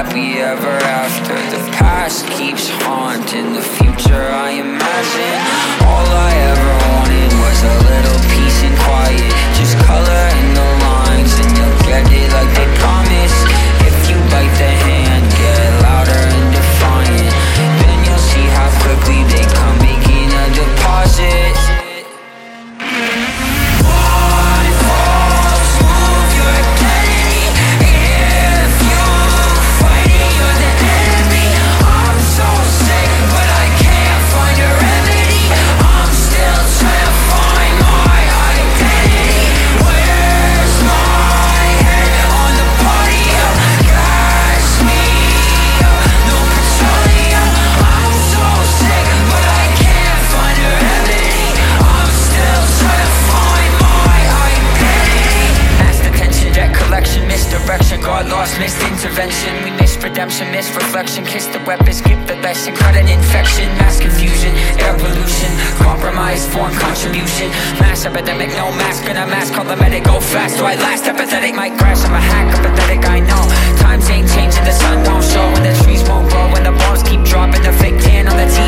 happy ever after. The past keeps haunting the future I imagine. All I ever wanted was a little peace and quiet. Just color in the lines and you'll get it like they promise. If you bite the hand, get louder and defiant, then you'll see how quickly they come making a deposit. Misdirection, God lost, missed intervention. We missed redemption, missed reflection. Kiss the weapon, skip the lesson. Caught an infection, mass confusion, air pollution. Compromise, foreign contribution. Mass epidemic, no mask, gonna mask. Call the medic, go fast. Do I last? Apathetic, might crash. I'm a hack, apathetic, I know. Times ain't changing, the sun don't show. When the trees won't grow, when the bombs keep dropping. The fake tan on the